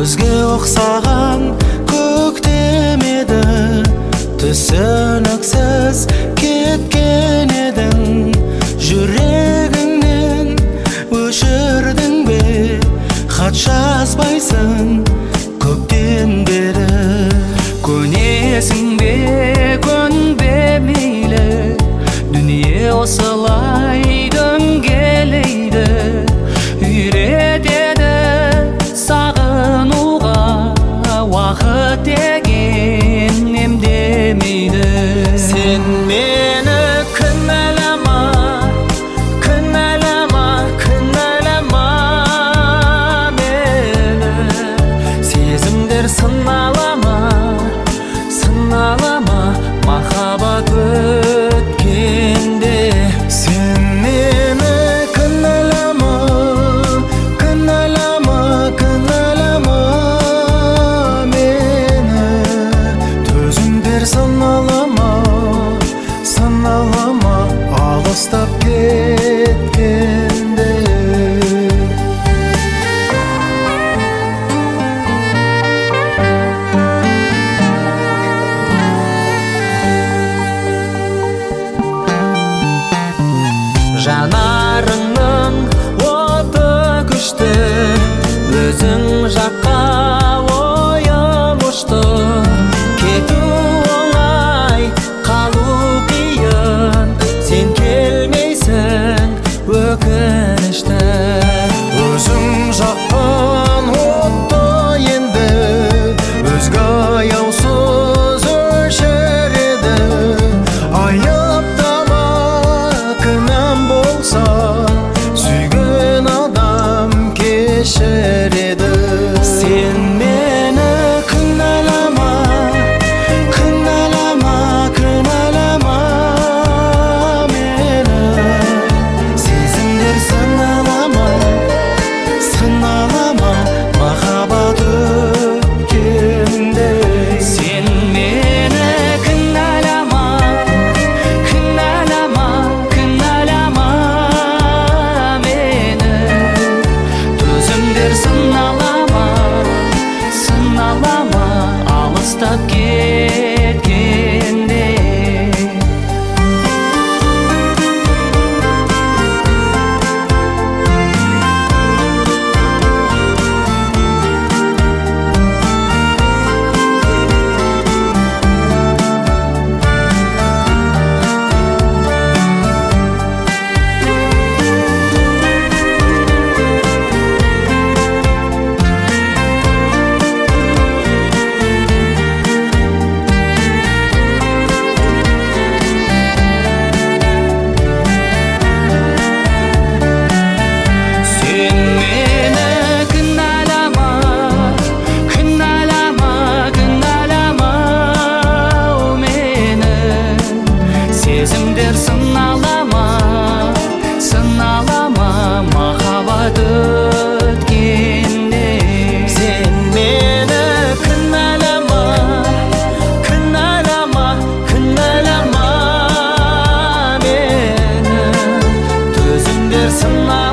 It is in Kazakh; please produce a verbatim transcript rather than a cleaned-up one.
Күзге ұқсаған көктем еді, түсініксіз кеткен едің. Жүрегіңнен өшірдің бе, хат жазбайсың көптен бері. Көнесің бе, көнбе мейлі, дүние осылай дөңгелейді. Үйретеді сағынуға, уақыт деген емдемейді. Сен мені кінәлама, кінәлама, кінәлама мені. Сезімдер сыналама, сыналама, махаббат өткенде. Сен мені кінәлама, кінәлама, кінәлама мені. Төзімдер сыналама, сыналама, алыстап кеткенде. Жанарыңның оты күшті, өзің жаққа ойым ұшты. Кету оңай, қалу қиын, сен келмейсің өкінішті. Өзің жаққан отты енді, өзге аяусыз өшіреді. Айыптама, кінәм болса, сүйген адам кешіреді. Сен мені кінәлама, кінәлама, кінәлама мені. Сезімдер сыналама, сыналама, махаббат өткенде. Сен мені кінәлама, кінәлама, кінәлама мені. Төзімдер сыналама, сыналама, алыстап кеткенде. Сен мені кінәлама, кінәлама, кінәлама мені. Сезімдер сыналама, сыналама, махаббат өткенде. Сен мені кінәлама, кінәлама, кінәлама мені. Төзімдер сыналама,